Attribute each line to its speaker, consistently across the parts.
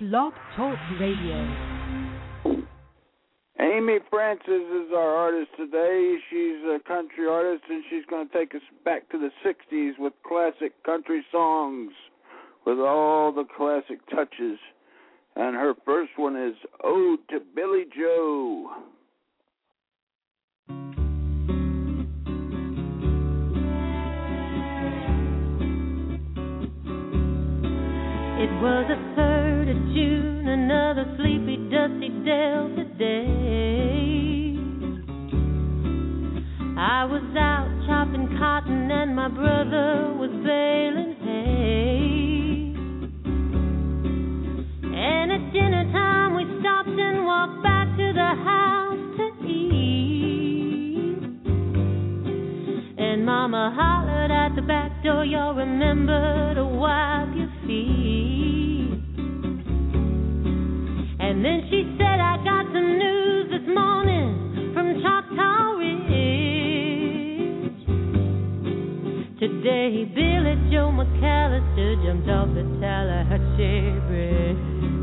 Speaker 1: Blog Talk Radio.
Speaker 2: Amy Francis is our artist today. She's a country artist, and she's going to take us back to the 60s with classic country songs with all the classic touches. And her first one is Ode to Billy Joe.
Speaker 3: It was the 3rd of June, another sleepy, dusty Delta day. I was out chopping cotton and my brother was baling hay. And at dinner time we stopped and walked back to the house to eat. And Mama hollered at the back door, y'all remember to wipe your feet. And then she said, I got some news this morning from Choctaw Ridge. Today, Billy Joe McAllister jumped off the Tallahatchie Bridge.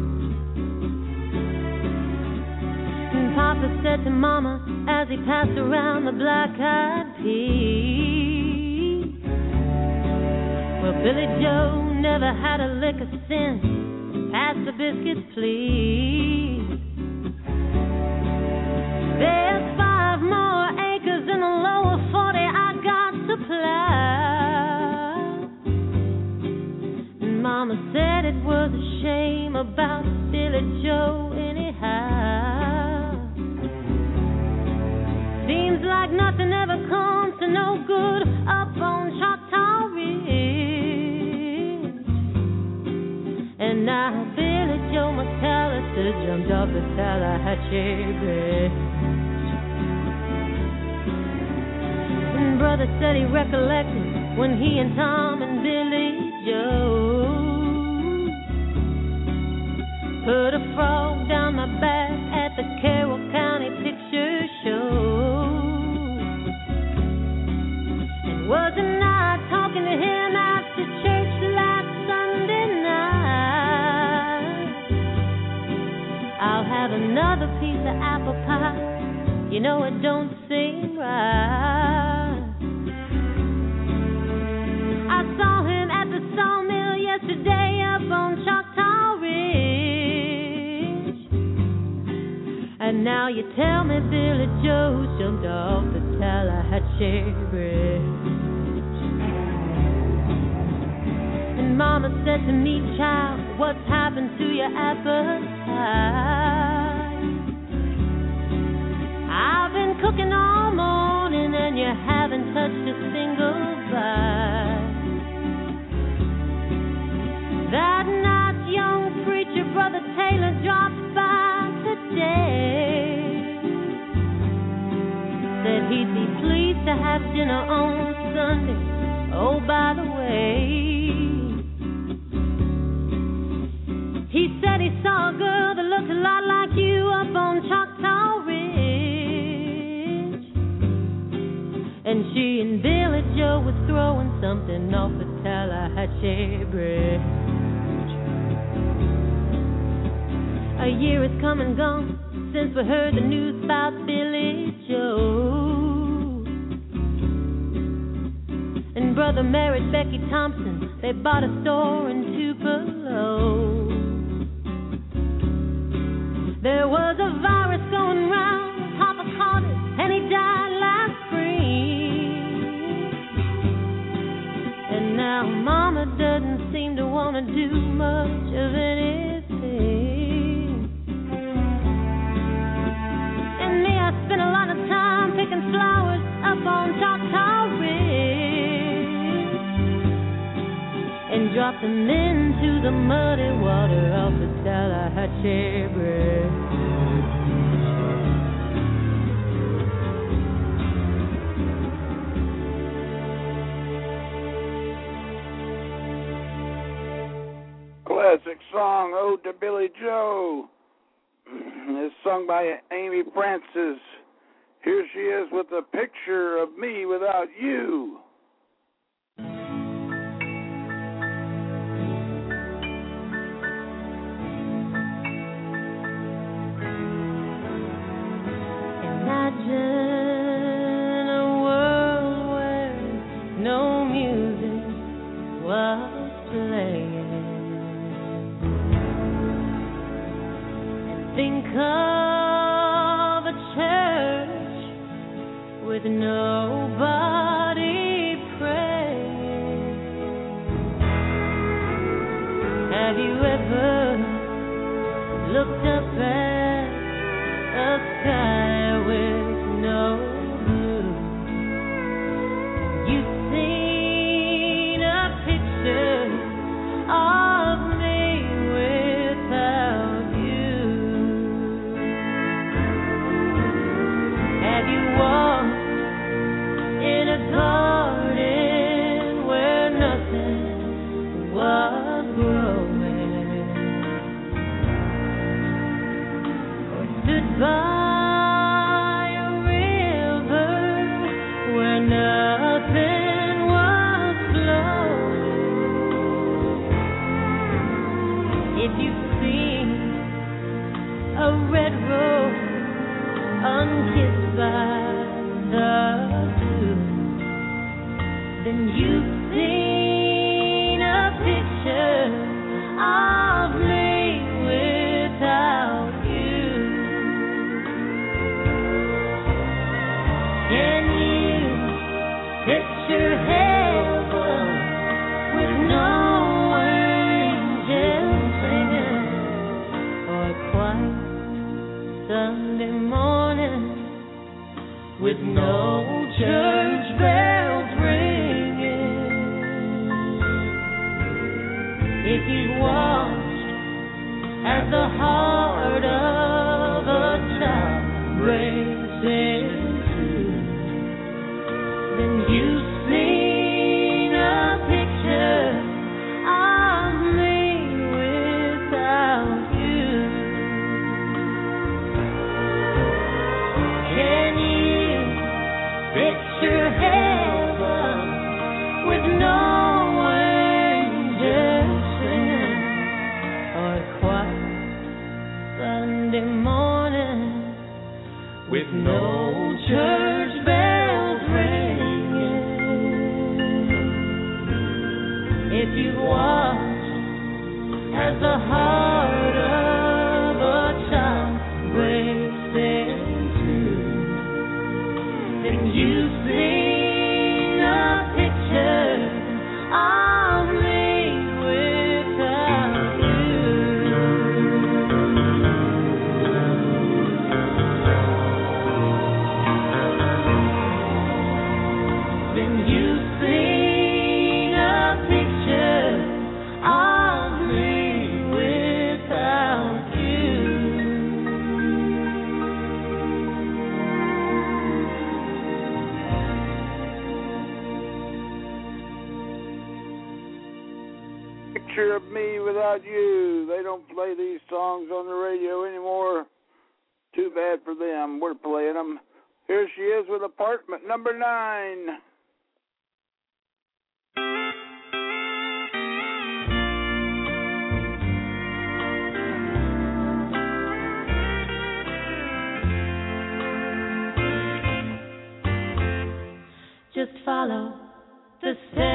Speaker 3: And Papa said to Mama as he passed around the black-eyed peas, well, Billy Joe never had a lick of sense. Pass the biscuits, please. There's 5 more acres in the lower 40 I got to plow. And Mama said it was a shame about Billy Joe anyhow. Seems like nothing ever comes to no good up on Choctaw Ridge. And now Billy Joe McAllister jumped off the Tallahatchie Bridge. And Brother said he recollected when he and Tom and Billy Joe put a frog down my back at the Carroll County Picture Show. And wasn't I talking to him after church last Sunday night? I'll have another piece of apple pie. You know it don't seem right. I saw him at the sawmill yesterday up on Choctaw Ridge. And now you tell me Billy Joe jumped off the Tallahatchie Bridge. And Mama said to me, child, what's happened to your appetite? I've been cooking all morning and you haven't touched a single bite. That night young preacher Brother Taylor dropped by today. Said he'd be pleased to have dinner on Sunday. Oh, by the way, he said he saw a girl that looked a lot like you up on Choctaw Ridge. And she and Billy Joe was throwing something off the Tallahatchie Bridge. A year has come and gone since we heard the news about Billy Joe. And Brother married Becky Thompson. They bought a store in Tupelo. There was a virus going round. Papa caught it and he died last spring. And now Mama doesn't seem to want to do much of anything. I spent a lot of time picking flowers up on Choctaw Ridge and dropped them into the muddy water off the Tallahatchie Bridge.
Speaker 2: Classic song, Ode to Billy Joe. It's sung by Amy Francis. Here she is with a picture of me without you.
Speaker 3: Think of a church with nobody praying. Have you ever looked up at a sky with no blue? You've seen a picture of me without you. Have you walked in a garden where nothing was growing? Or stood by a river where nothing was flowing? If you've seen a red rose unkissed by the dew, then you've seen a picture of me without you. Can you picture heaven with no angels singing, or a quiet Sunday morning with no church bells ringing? If you've watched as the heart of a child breaks in two, then you've seen a picture of me without you. Can you picture heaven with no angels singing, or a quiet Sunday morning with no church bells ringing? If you've watched as the heart of a child breaks in two, then you've seen a picture of me without you. Then you've seen a picture of me without you.
Speaker 2: Picture of me without you. They don't play these songs on the radio anymore. Too bad for them. We're playing them. Here she is with apartment number 9.
Speaker 3: Just follow the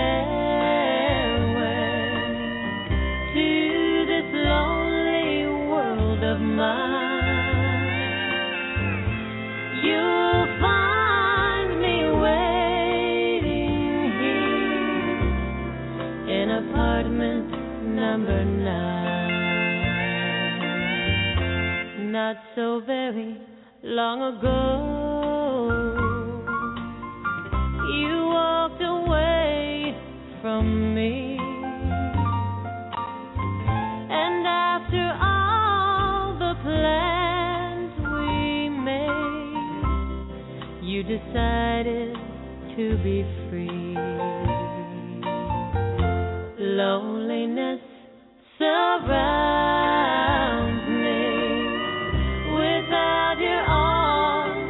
Speaker 3: stairway to this lonely world of mine. You'll find me waiting here in apartment number 9. Not so very long ago, you walked away from me, and after all the plans we made, you decided to be free. Loneliness surrounds me without your arms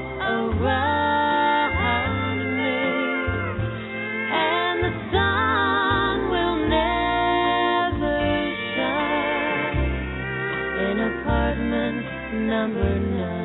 Speaker 3: around me, and the sun will never shine in apartment number 9.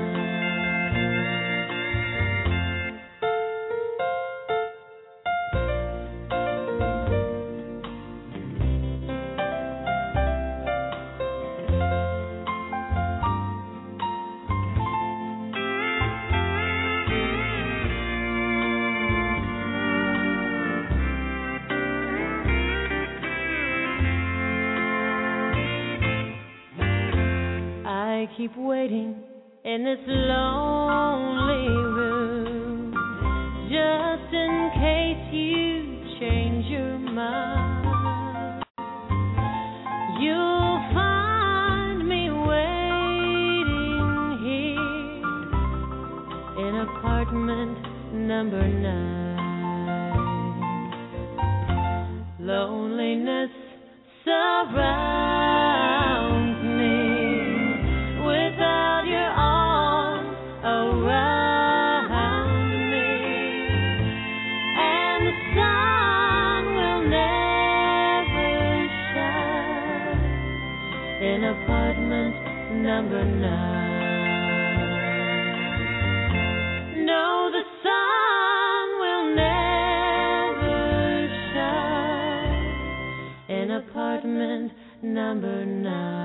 Speaker 3: I keep waiting in this lonely room, just in case you change your mind. You'll find me waiting here in apartment number 9. Loneliness surrounds me without your arms around me, and the sun will never shine in apartment number 9. No, the sun will never shine in apartment number 9.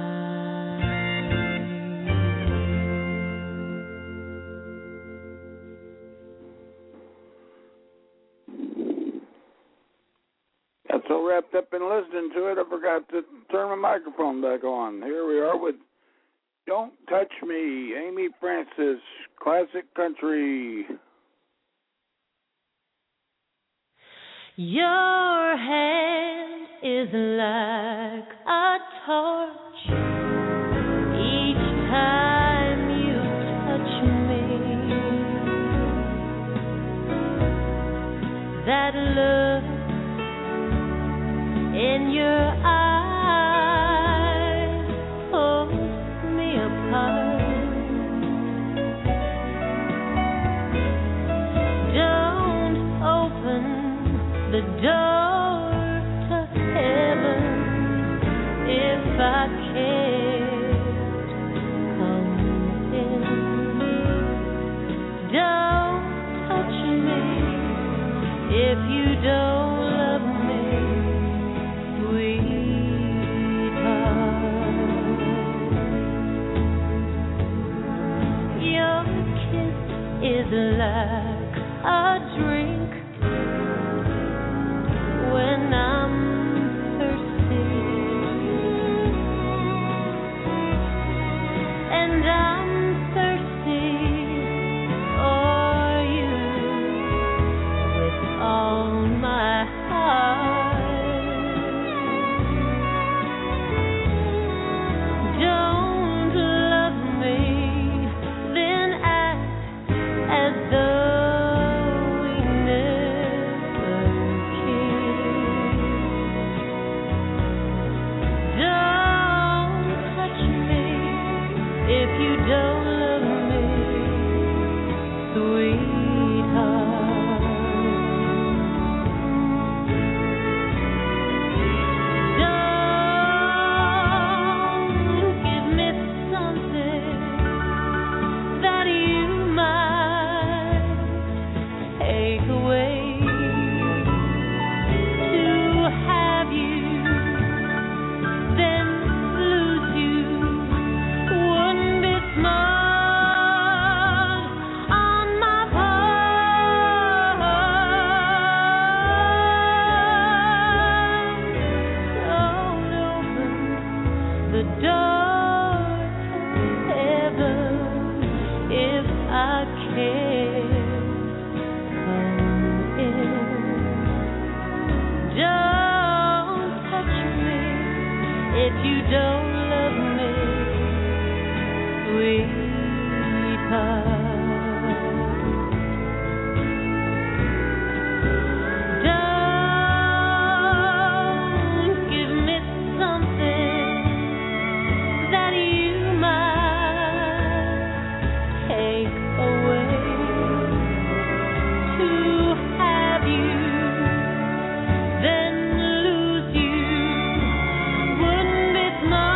Speaker 2: Got so wrapped up in listening to it, I forgot to turn my microphone back on. Here we are with Don't Touch Me, Amy Francis, classic country.
Speaker 3: Your hand is like a torch each time you touch me. That look in your eyes pulls me apart. Don't open the door to heaven if I can't come in. Don't touch me if you don't love me, sweetheart. Your kiss is like a drink when I'm thirsty, and I'm thirsty for you with all my heart. Don't love me, then act as though we never kissed. Don't touch me if you don't love me, sweetheart. Don't give me something that you might take away. To have you, then lose you, wouldn't be smart on my part. Don't open the door to heaven if I can't come in. Don't touch me if you don't love me, sweetheart. Don't give me something that you might take away. To have you, then lose you, wouldn't be smart.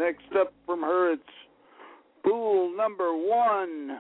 Speaker 2: Next up from her, it's Fool number 1.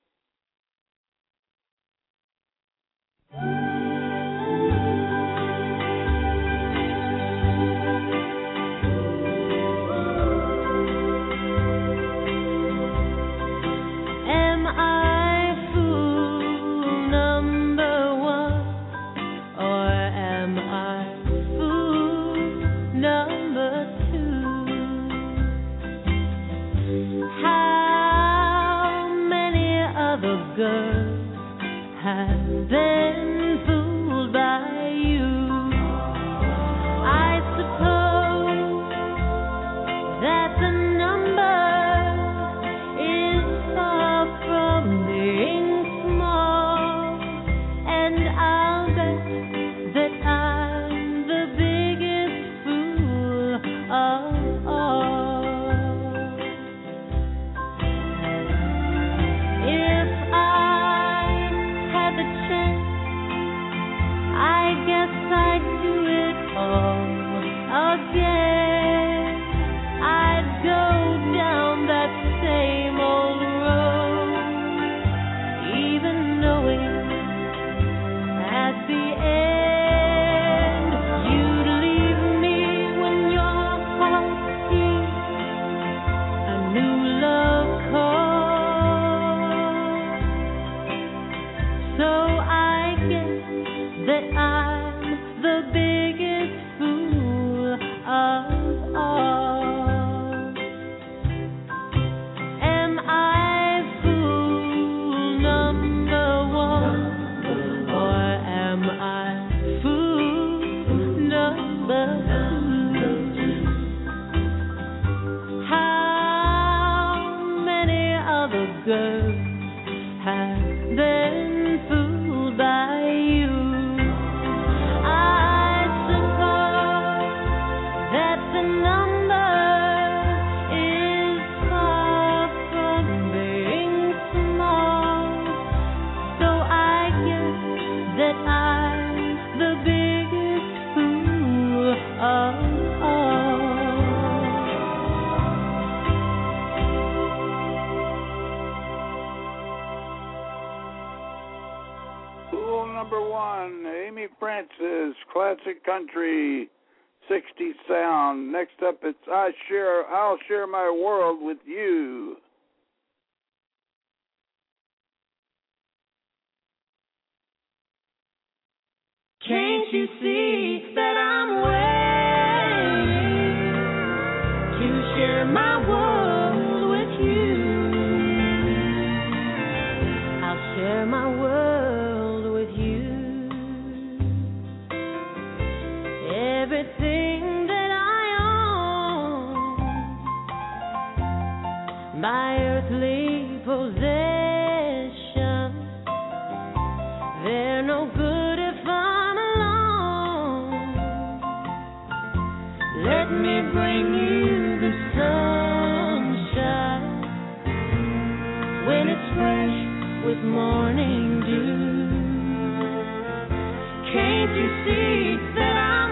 Speaker 2: Classic country, 60 sound. Next up, it's I'll share my world with you.
Speaker 3: Can't you see that I'm waiting to share my world with you? I'll share my world with you. Everything that I own, my earthly possessions, they're no good if I'm alone. Let me bring you the sunshine when it's fresh with morning dew. Can't you see that I'm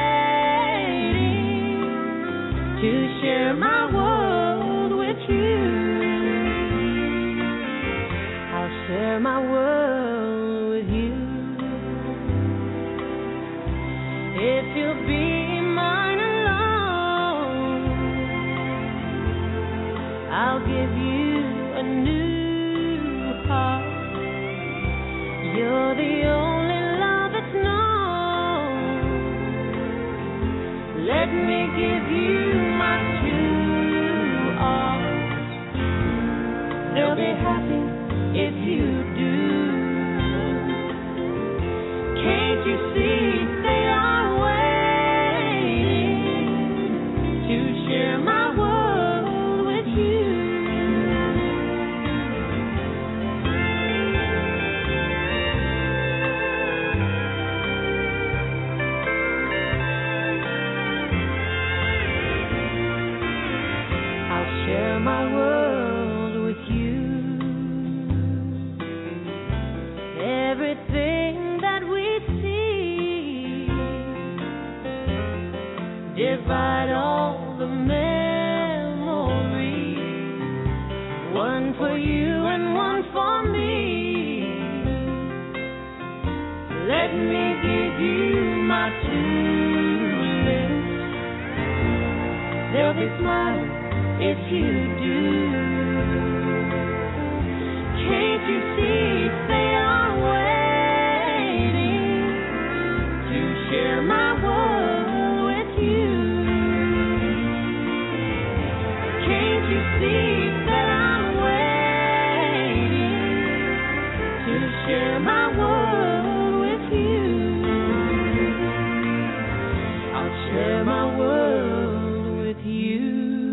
Speaker 3: waiting to share my world with you? I'll share my world with you. If you'll be mine alone, I'll give you a new heart. You're the only love that's known. Let me give you my true arms. They'll be happy if you do. Can't you see they are waiting to share my world with you? I'll share my world with you. Everything that we see, divide all the memories. one for you and one for me. Let me give you my two lips. They'll be smiling if you do. Can't you see they are waiting to share my world with you? Can't you see that I'm waiting to share my world with you? I'll share my world with you.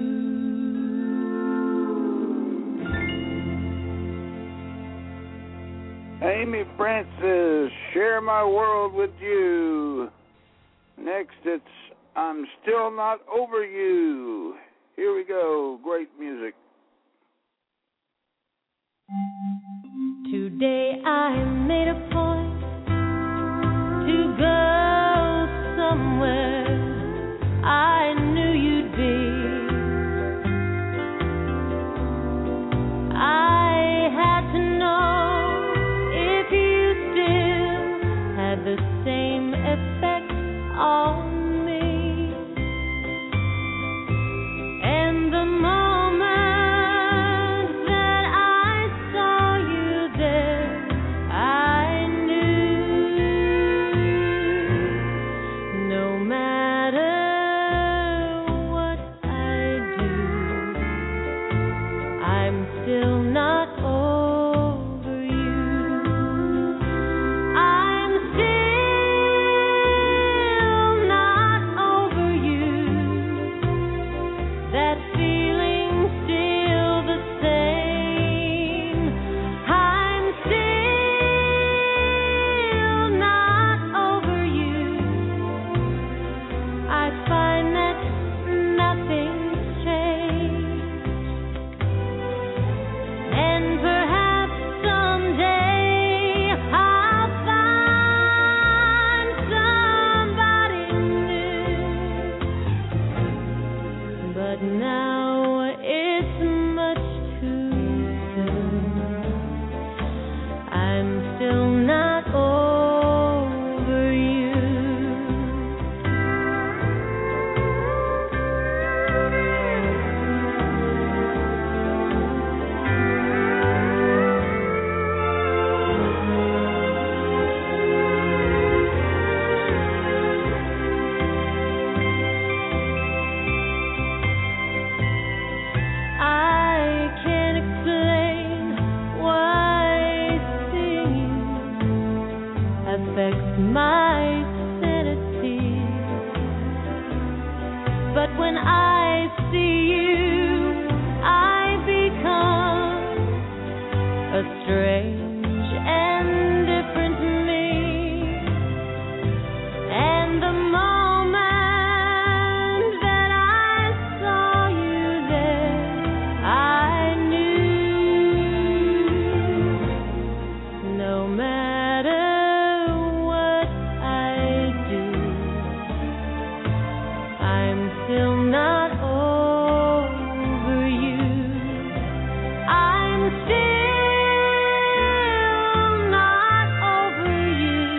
Speaker 2: Amy Francis, Share My World with You. Next, it's I'm Still Not Over You. Here we go. Great music.
Speaker 3: Today I made a point to go somewhere I knew you'd be. I had to know if you still had the same effect on me. And the moment that I saw you there, I knew no matter what I do, I'm still not over you. I'm still not over you. That feeling's still the same. I'm still not over you. I find that nothing's changed. And perhaps someday I'll find somebody new. But now it's much too soon. I'm still not over you. I can't explain why seeing you affects my sanity. But when I see you, I become a strange and different me. And the moment that I saw you there, I knew no matter what I do, I'm still not over you. I'm still not over you.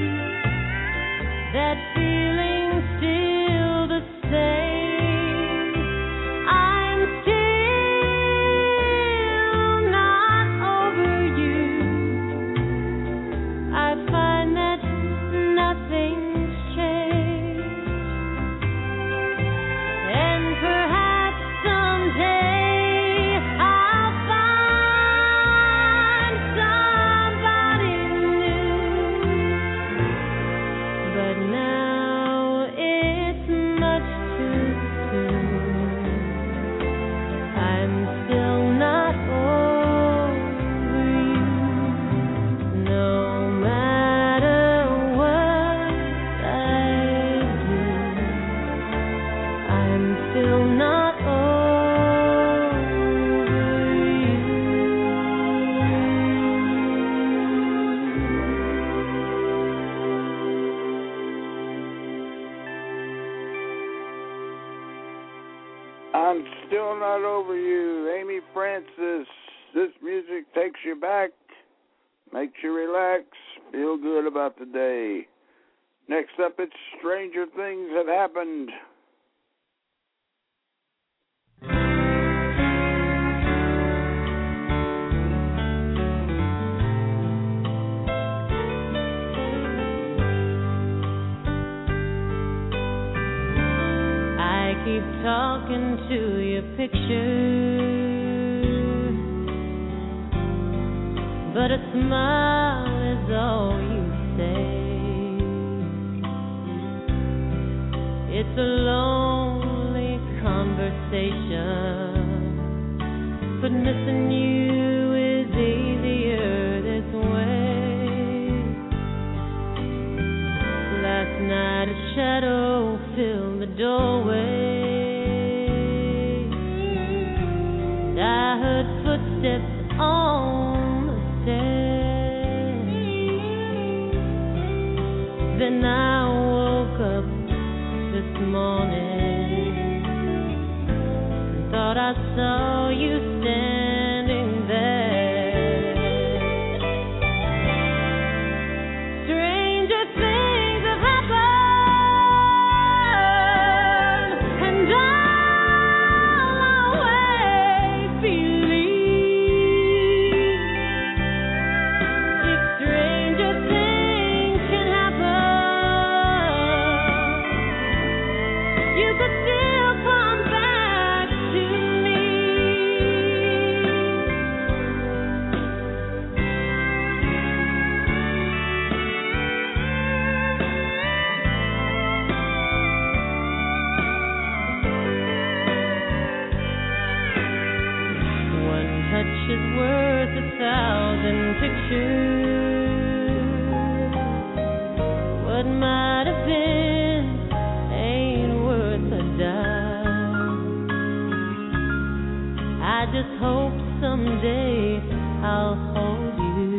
Speaker 3: That feeling's still the same. I'm still not over you. I find that nothing's changed. And perhaps someday I'll find somebody new. But now it's much too soon. I'm still not over you. No matter what I do, I'm still not over you.
Speaker 2: I'm Still Not Over You. Amy Francis, This music takes you back, makes you relax, feel good about the day. Next up, it's Stranger Things Have Happened.
Speaker 3: I keep talking to your picture, but a smile is all you say. It's a lonely conversation, but missing you is easier this way. Last night a shadow filled the doorway, and I heard footsteps on the stairs. Then I woke up this morning and thought I saw you standing there. Stranger things have happened, and I'll always believe if stranger things can happen, you could still come back to me. One touch is worth 1,000 pictures. What might have been ain't worth a dime. I just hope someday I'll hold you.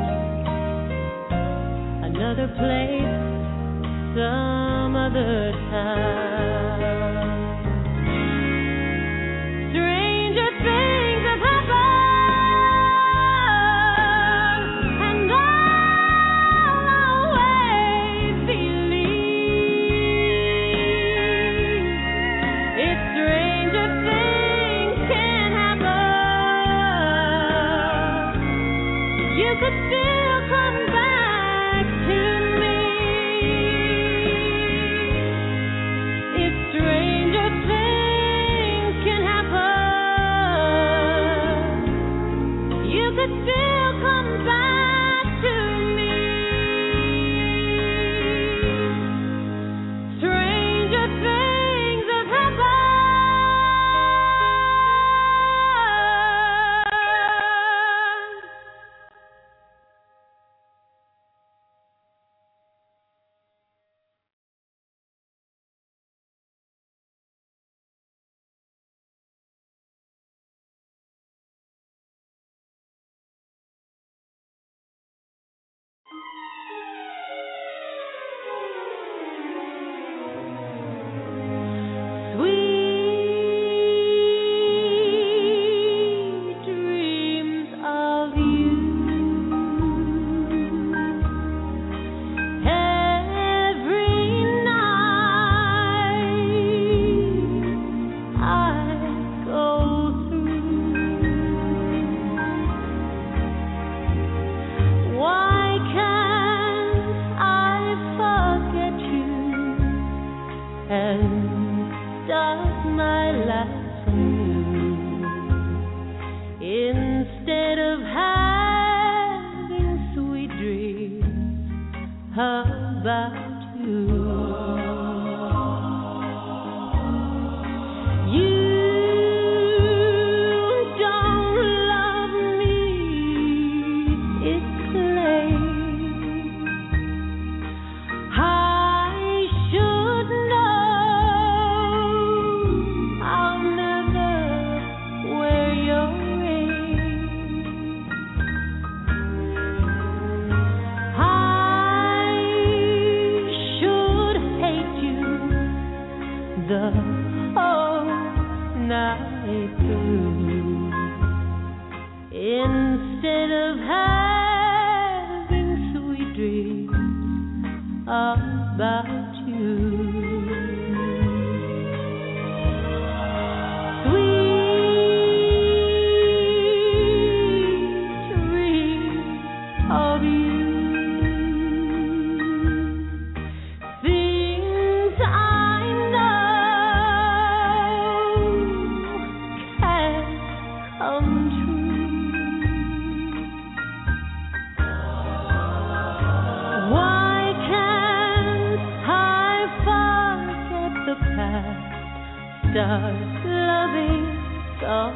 Speaker 3: Another place, some other time. Stranger things have happened, and I'll always believe if stranger things can happen, you could still come back to me. If stranger things can happen, you could still come back to me. Stranger things have happened.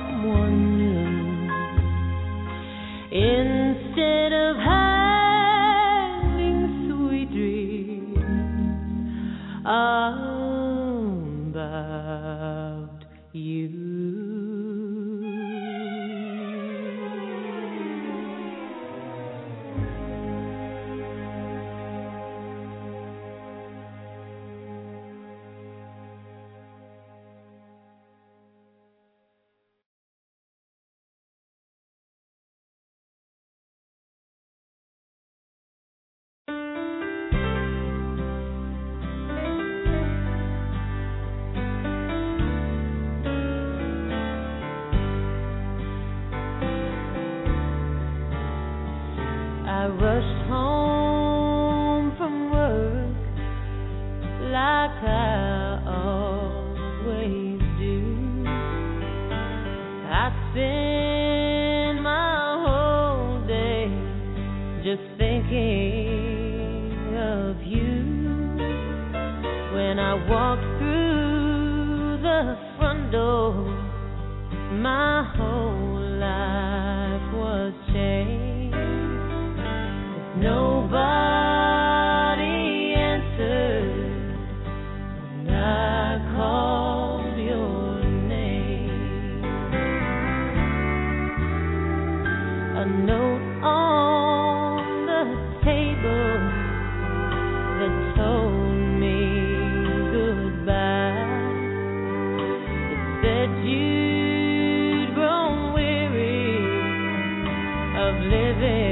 Speaker 3: someone new. Instead of having sweet dreams about you. I rushed home from work like I always do. I spend my whole day just thinking of you. When I walked through the front door, my whole life was changed. Nobody answered when I called your name. A note on the table that told me goodbye. It said you'd grown weary of living